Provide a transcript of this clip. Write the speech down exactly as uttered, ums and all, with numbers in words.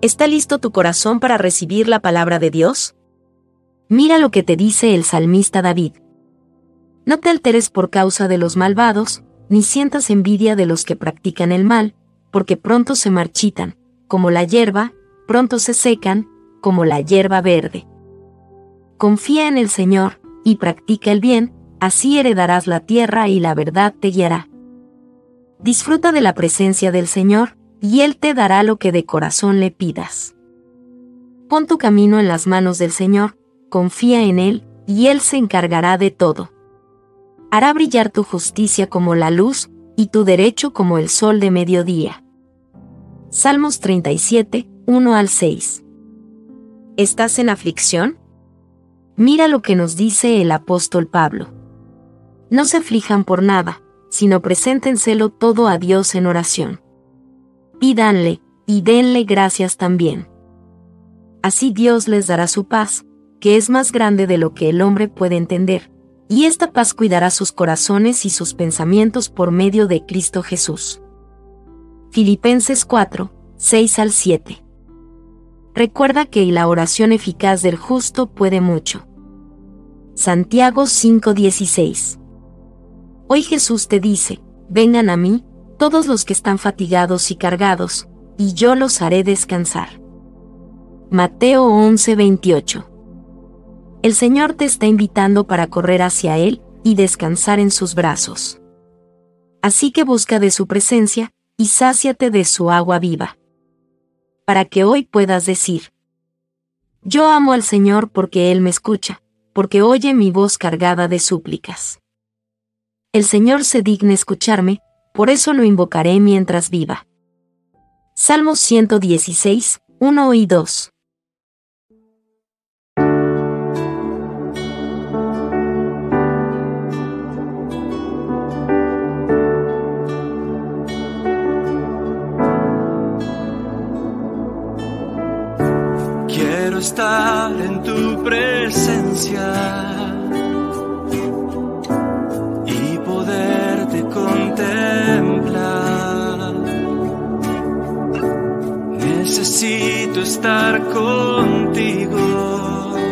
¿Está listo tu corazón para recibir la palabra de Dios? Mira lo que te dice el salmista David. No te alteres por causa de los malvados, ni sientas envidia de los que practican el mal, porque pronto se marchitan, como la hierba, pronto se secan, como la hierba verde. Confía en el Señor, y practica el bien, así heredarás la tierra y la verdad te guiará. Disfruta de la presencia del Señor, y Él te dará lo que de corazón le pidas. Pon tu camino en las manos del Señor, confía en Él, y Él se encargará de todo. Hará brillar tu justicia como la luz, y tu derecho como el sol de mediodía. Salmos treinta y siete, uno al seis. ¿Estás en aflicción? Mira lo que nos dice el apóstol Pablo. No se aflijan por nada, sino preséntenselo todo a Dios en oración. Pídanle, y denle gracias también. Así Dios les dará su paz, que es más grande de lo que el hombre puede entender, y esta paz cuidará sus corazones y sus pensamientos por medio de Cristo Jesús. Filipenses cuatro, seis al siete. Recuerda que la oración eficaz del justo puede mucho. Santiago cinco dieciséis. Hoy Jesús te dice, vengan a mí, todos los que están fatigados y cargados, y yo los haré descansar. Mateo once veintiocho. El Señor te está invitando para correr hacia Él y descansar en sus brazos. Así que busca de su presencia, y sáciate de su agua viva. Para que hoy puedas decir: yo amo al Señor porque Él me escucha, porque oye mi voz cargada de súplicas. El Señor se digna escucharme, por eso lo invocaré mientras viva. Salmos ciento dieciséis, uno y dos. Quiero estar en tu presencia y poderte contemplar. Necesito estar contigo